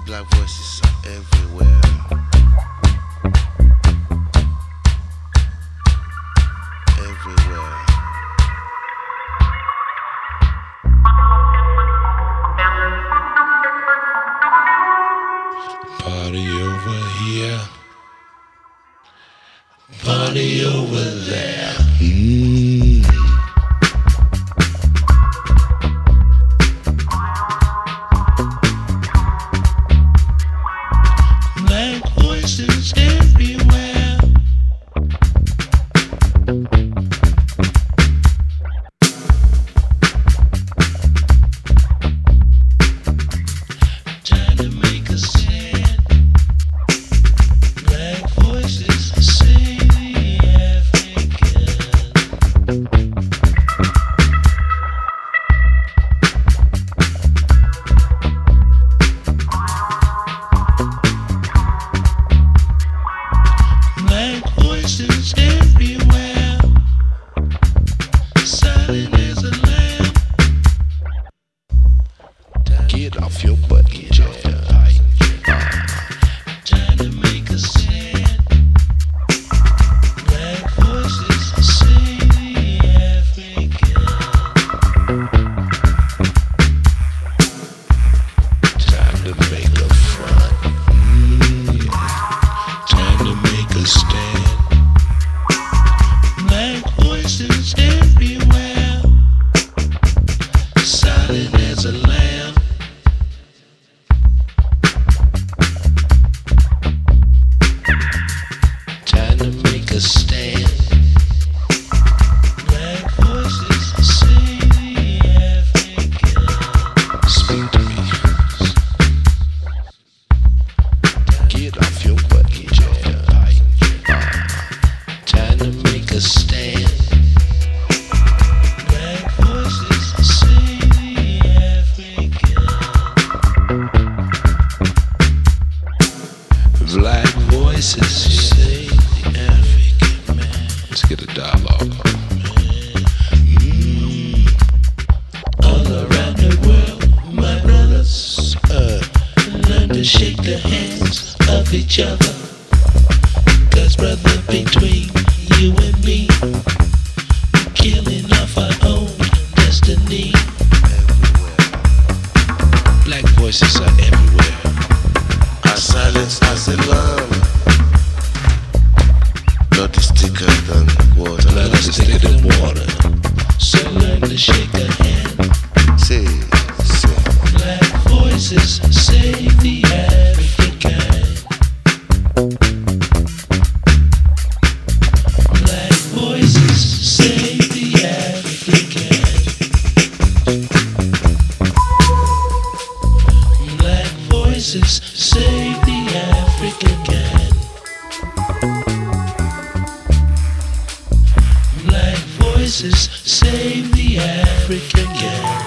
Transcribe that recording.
Black voices are everywhere. Everywhere. Party over here. Party over there. Black voices everywhere. Trying to make a stand. Black voices say the African. Black voices everywhere. Silent as a lamb. Get off your butt, Jeff. Trying to make a stand. Black voices say the African. Time to make a front. Time to make a stand. Black voices everywhere. Silent as a lamb. Time to make a stand. Black voices say the African. Speak to me. Get off your butt, Jeff. Time to make a stand. Black voices say the African. Black voices say the African man. Let's get a dialogue. All around the world, my brothers, learn to shake the hands of each other. 'Cause brother, between you and me, killing off our own destiny. Black voices are everywhere. Our silence as a lamb. Blood is thicker than water. Blood is thicker than water. So learn to shake a hand. Say. Black voices save the African. Black voices save the African. Black voices save the African. Black voices save the African.